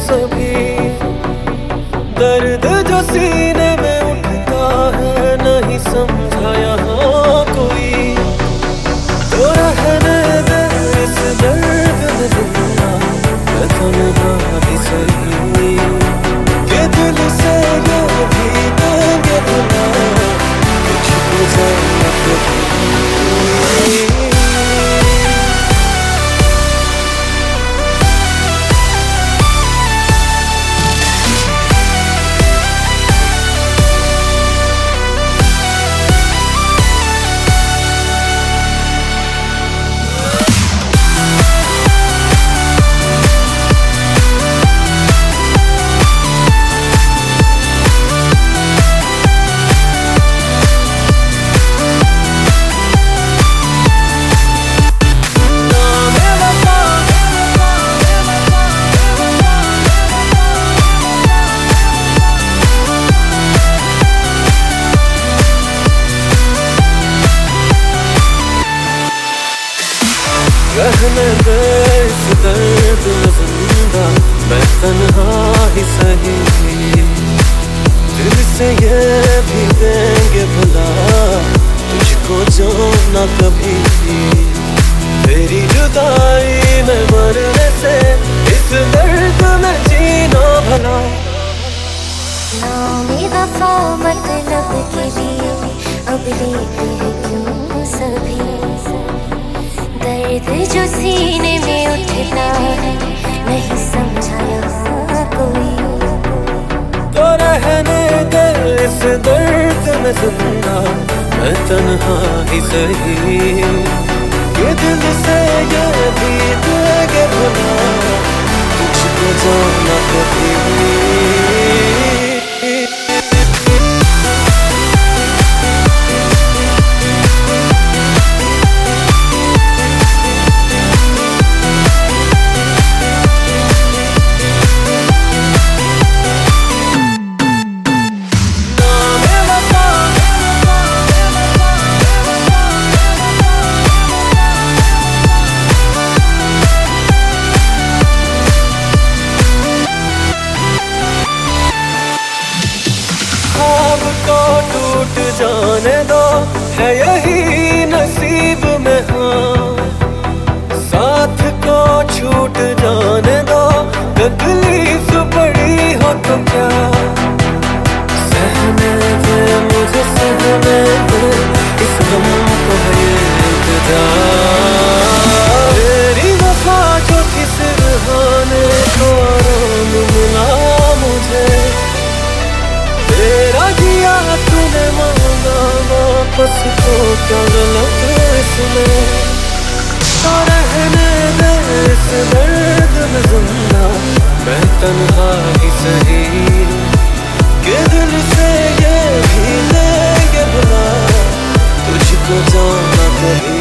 सभी। दर्द जो सीने में उठता है नहीं समझा यहाँ कोई। तो रहने दे इस दर्द में जिंदा मैं तन्हा ही सही। ये दिल से ये भी देंगे भुला तुझको जाना कभी। रहने दे इस दर्द में जिंदा मैं तन्हा ही सही। दिल से ये भी देंगे भुला तुझको जो ना कभी। तेरी जुदाई में मरने से इस दर्द में जीना भला। नाम वफा मतलब के लिए अब लेते हैं क्यों सभी। दर्द जो सीने में उठता है नहीं समझा यहाँ कोई। तो रहने दे इस दर्द में जिंदा मैं तन्हा ही सही। ये दिल से ये भी देंगे भुला तुझको जाना कभी। को टूट जाने दो है यही नसीब में। हाँ साथ को छूट जाने दो तकलीफ बड़ी हो तो क्या। सहने दे मुझे सहने दे इस गम को है इंतजार। तेरी वफा जो किस बहाने को आराम मिला मुझे। तेरा दिया तूने मांगा वापस तो क्या गलत इसमें। तो रहने दे इस दर्द में जिंदा मैं तन्हा ही सही। कि दिल से ये भी लेंगे भुला तुझको जाना कभी।